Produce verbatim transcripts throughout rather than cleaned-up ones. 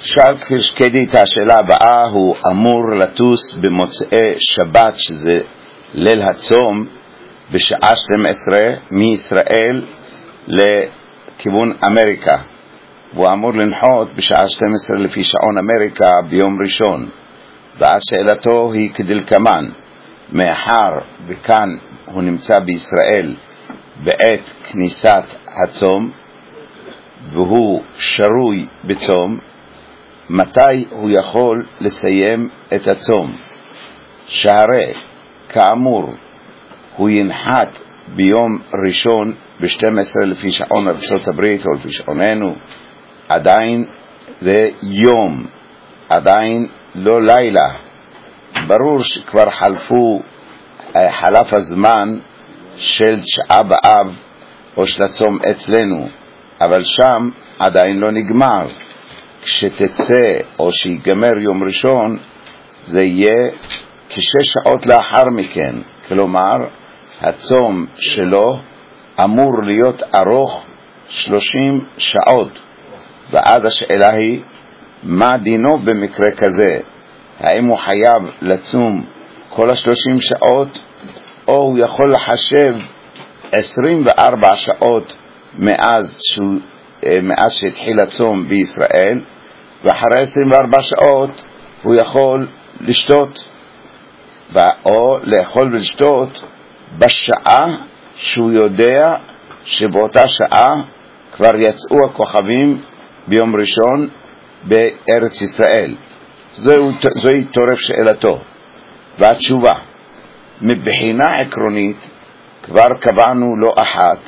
שאל שקדי את השאלה הבאה, הוא אמור לטוס במוצאי שבת, שזה ליל הצום, בשעה שתים עשרה מישראל לכיוון אמריקה. הוא אמור לנחות בשעה שתים עשרה לפי שעון אמריקה ביום ראשון. ואז שאלתו היא כדלקמן, מאחר וכאן הוא נמצא בישראל בעת כניסת הצום והוא שרוי בצום, מתי הוא יכול לסיים את הצום? שהרי כאמור הוא ינחת ביום ראשון ב-שתים עשרה לפי שעון ארצות הברית או לפי שעוננו, עדיין זה יום, עדיין לא לילה. ברור שכבר חלפו חלף הזמן של שעה באב או של הצום אצלנו, אבל שם עדיין לא נגמר. כשתצא או שיגמר יום ראשון זה יהיה כשש שעות לאחר מכן, כלומר הצום שלו אמור להיות ארוך שלושים שעות. ואז השאלה היא, מה דינו במקרה כזה? האם הוא חייב לצום כל השלושים שעות, או הוא יכול לחשב עשרים וארבע שעות מאז, שהוא, מאז שהתחיל הצום בישראל, ואחרי עשרים וארבע שעות הוא יכול לשתות, או לאכול ולשתות בשעה שהוא יודע שבאותה שעה כבר יצאו הכוכבים ביום ראשון בארץ ישראל. זו, זוהי תורף שאלתו. והתשובה, מבחינה עקרונית כבר קבענו לא אחת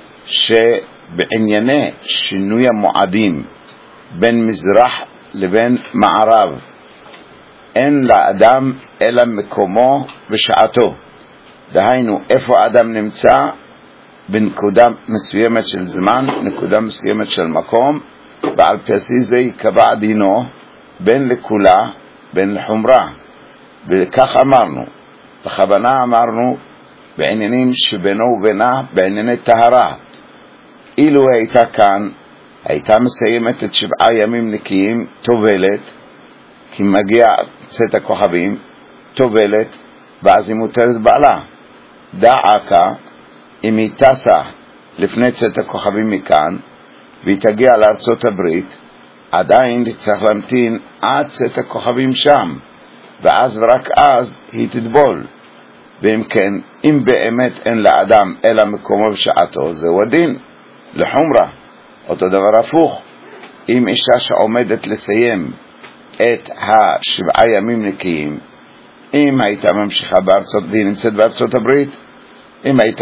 שבענייני שינוי המועדים בין מזרח לבין מערב אין לאדם אלא מקומו ושעתו. דהיינו, איפה האדם נמצא בנקודה מסוימת של זמן, נקודה מסוימת של מקום, ועל פי זה יקבע דינו בין לכולה, בין לחומרה. וכך אמרנו, בכוונה אמרנו בעניינים שבינו ובינה, בענייני טהרה. אילו הייתה כאן, הייתה מסיימת את שבעה ימים נקיים, טובלת, כי מגיע צאת הכוכבים, טובלת, ואז היא מותרת בעלה. דעקה, אם היא טסה לפני צאת הכוכבים מכאן, והיא תגיע לארצות הברית, עדיין צריך להמתין עד צאת הכוכבים שם, ואז ורק אז היא תטבול. ואם כן, אם באמת אין לאדם אלא מקומו ושעתו, זהו הדין, לחומרה. אותו דבר הפוך, אם אישה שעומדת לסיים את השבעה ימים נקיים, אם הייתה ממשיכה בארצות, והיא נמצאת בארצות הברית, אם הייתה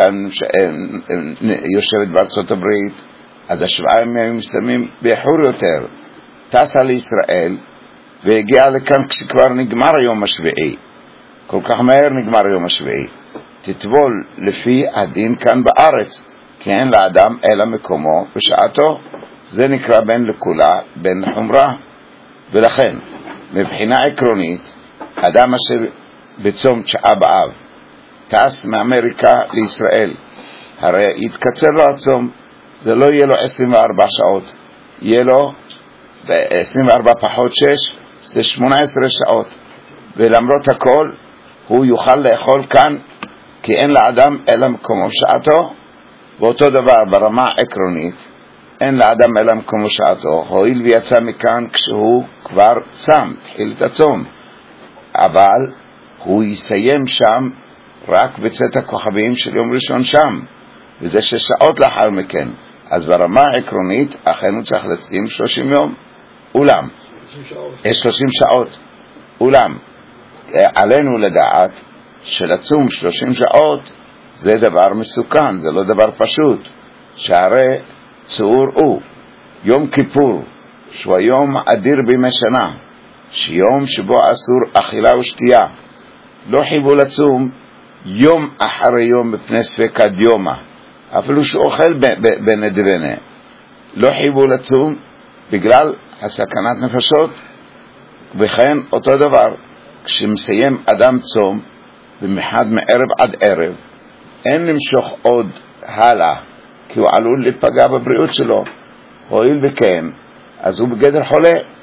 יושבת בארצות הברית, אז השבעה ימים מסתיימים באיחור יותר. טסה לישראל והגיעה לכאן כשכבר נגמר היום השביעי, כל כך מהר נגמר היום השביעי, תטבול לפי הדין כאן בארץ, כי אין לאדם אלא מקומו ושעתו. זה נקרא בין לכולה, בין לחומרה. ולכן מבחינה עקרונית, אדם אשר בצום תשעה באב טס מאמריקה לישראל, הרי יתקצר לו הצום, זה לא יהיה לו עשרים וארבע שעות, יהיה לו עשרים וארבע פחות שש, זה שמונה עשרה שעות. ולמרות הכל הוא יוכל לאכול כאן, כי אין לאדם אלא מקומו ושעתו. ואותו דבר ברמה עקרונית, אין לאדם אלא מקומו ושעתו, הואיל ויצא מכאן כשהוא כבר צם, התחיל את הצום, אבל הוא יסיים שם רק בצאת הכוכבים של יום ראשון שם, וזה שש שעות לאחר מכן. אז ברמה העקרונית אכן הוא צריך לצים שלושים יום, אולם שלושים שעות, אולם עלינו לדעת שלצום שלושים שעות זה דבר מסוכן, זה לא דבר פשוט. שהרי צעור הוא יום כיפור, שהוא היום אדיר בימי שנה, שיום שבו אסור אכילה ושתייה, לא חיבו לצום יום אחרי יום בפני ספקא דיומא, אפילו שהוא אוכל בנדבנה, לא חיבו לצום בגלל הסכנת נפשות. וכן אותו דבר, כשמסיים אדם צום במיוחד מערב עד ערב, אין למשוך עוד הלאה, כי הוא עלול להיפגע בבריאות שלו. הואיל וכן, אז הוא בגדר חולה,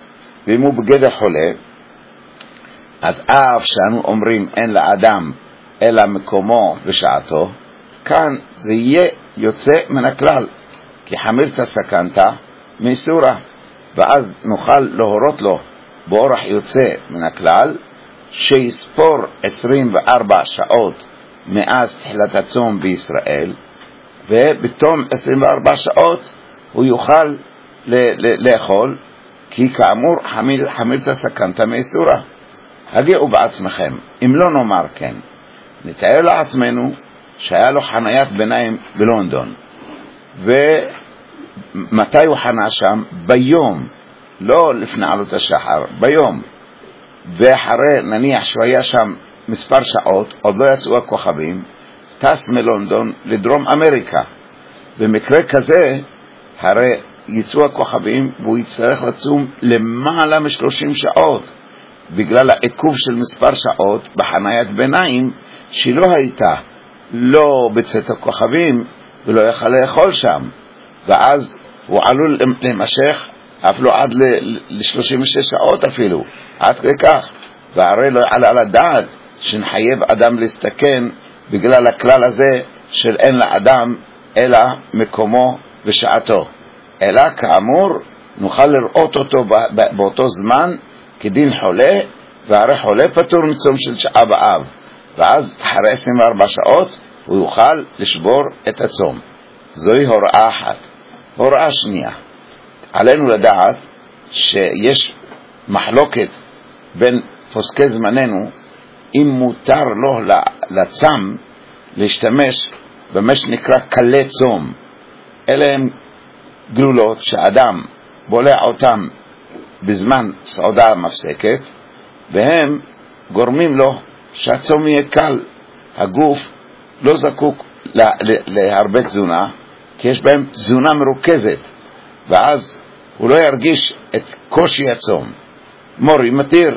ואם הוא בגדר חולה, אז אף שאנו אומרים אין לאדם אלא מקומו ושעתו, כאן זה יהיה יוצא מן הכלל, כי חמירתא סכנתא מאיסורא, ואז נוכל להורות לו באורח יוצא מן הכלל שיספור עשרים וארבע שעות מאז תחילת הצום בישראל, ובתום עשרים וארבע שעות הוא יוכל ל- ל- לאכול, כי כאמור חמיר, חמירתא סכנתא מאיסורא. הגיעו בעצמכם. אם לא נאמר כן, נתאר לעצמנו שהיה לו חניית ביניים בלונדון, ומתי הוא חנה שם? ביום, לא לפני עלות השחר, ביום. ואחרי נניח שהוא היה שם מספר שעות, עוד לא יצאו הכוכבים, טס מלונדון לדרום אמריקה. במקרה כזה הרי יצאו הכוכבים והוא יצטרך לצום למעלה משלושים שעות, בגלל העיכוב של מספר שעות בחניית ביניים שלא הייתה לא בצאת הכוכבים ולא יכל לאכול שם, ואז הוא עלול להימשך אפילו עד ל-שלושים ושש שעות אפילו, עד כך. והרי לא יעלה על הדעת שנחייב אדם להסתכן בגלל הכלל הזה של אין לאדם אלא מקומו ושעתו, אלא כאמור נוכל לראות אותו באותו זמן כדין חולה, והרי חולה פטור מצום של שעה באב, ואז אחרי עשרים וארבע שעות הוא יוכל לשבור את הצום. זוהי הוראה אחת. הוראה שנייה, עלינו לדעת שיש מחלוקת בין פוסקי זמננו אם מותר לו לצם להשתמש במה שנקרא קלי צום. אלה הם גלולות שאדם בולע אותם בזמן סעודה מפסקת, והם גורמים לו שהצום יהיה קל. הגוף לא זקוק להרבה תזונה, כי יש בהם תזונה מרוכזת, ואז הוא לא ירגיש את קושי הצום. מורי מתיר,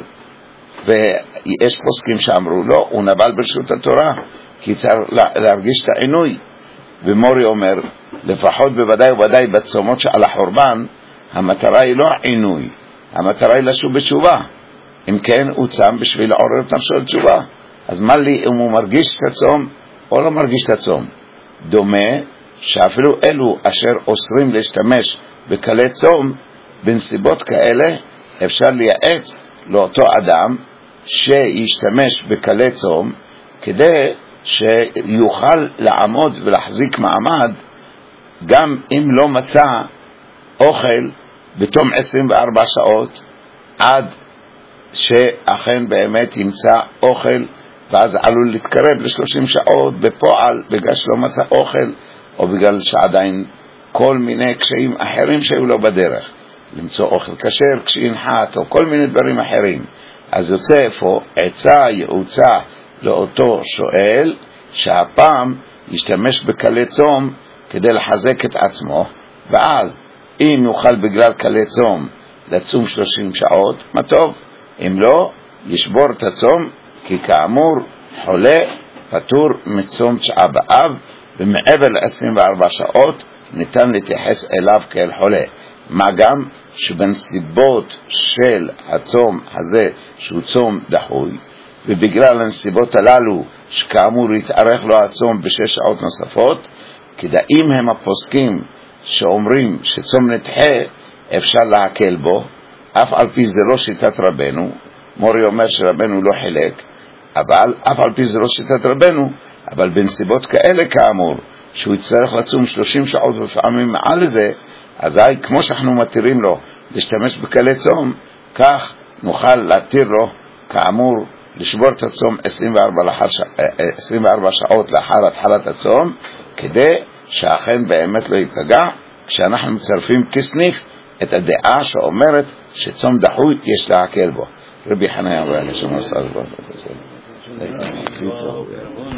ויש פוסקים שאמרו לו, הוא נבל ברשות התורה, כי צריך להרגיש את העינוי. ומורי אומר, לפחות בוודאי ובוודאי בצומות שעל החורבן, המטרה היא לא עינוי, המטרה היא לשוב בתשובה. אם כן, הוא צם בשביל לעורר את נפשו לתשובה. אז מה לי אם הוא מרגיש את הצום או לא מרגיש את הצום? דומה שאפילו אלו אשר אוסרים להשתמש בקלי צום, בנסיבות כאלה אפשר לייעץ לאותו אדם שישתמש בקלי צום, כדי שיוכל לעמוד ולהחזיק מעמד גם אם לא מצא אוכל בתום עשרים וארבע שעות, עד שאכן באמת ימצא אוכל, ואז עלול להתקרב ל-שלושים שעות בפועל בגלל שלא מצא אוכל, או בגלל שעדיין כל מיני קשיים אחרים שהיו לו בדרך, למצוא אוכל כשר כשינחת או כל מיני דברים אחרים. אז יוצא איפה עצה יעוצה לאותו שואל שהפעם ישתמש בקלי צום כדי לחזק את עצמו, ואז אם יוכל בגלל קלי צום לצום שלושים שעות, מה טוב. אם לא, ישבור את הצום, כי כאמור חולה פטור מצום תשעה באב, ומעבר ל-עשרים וארבע שעות ניתן להתייחס אליו כאל חולה. מה גם שבנסיבות של הצום הזה שהוא צום דחוי, ובגלל הנסיבות הללו שכאמור יתארך לו הצום בשש שעות נוספות, כדאים הם הפוסקים שאומרים שצום נדחה אפשר להקל בו, אף על פי זה לא שיטת רבנו. מורי אומר שרבנו לא חילק, אבל אף על פי זה לא שיטת רבנו, אבל בנסיבות כאלה כאמור שהוא יצטרך לצום שלושים שעות ולפעמים מעל לזה, אז היי, כמו שאנחנו מתירים לו להשתמש בקלי צום, כך נוכל להתיר לו כאמור לשבור את הצום עשרים וארבע שעות לאחר התחלת הצום, כדי שאכן באמת לא ייפגע, כשאנחנו מצרפים כסניף את הדעה שאומרת שצום דחוי יש להקל בו. רבי חניה אמר, נשמע סעד בו.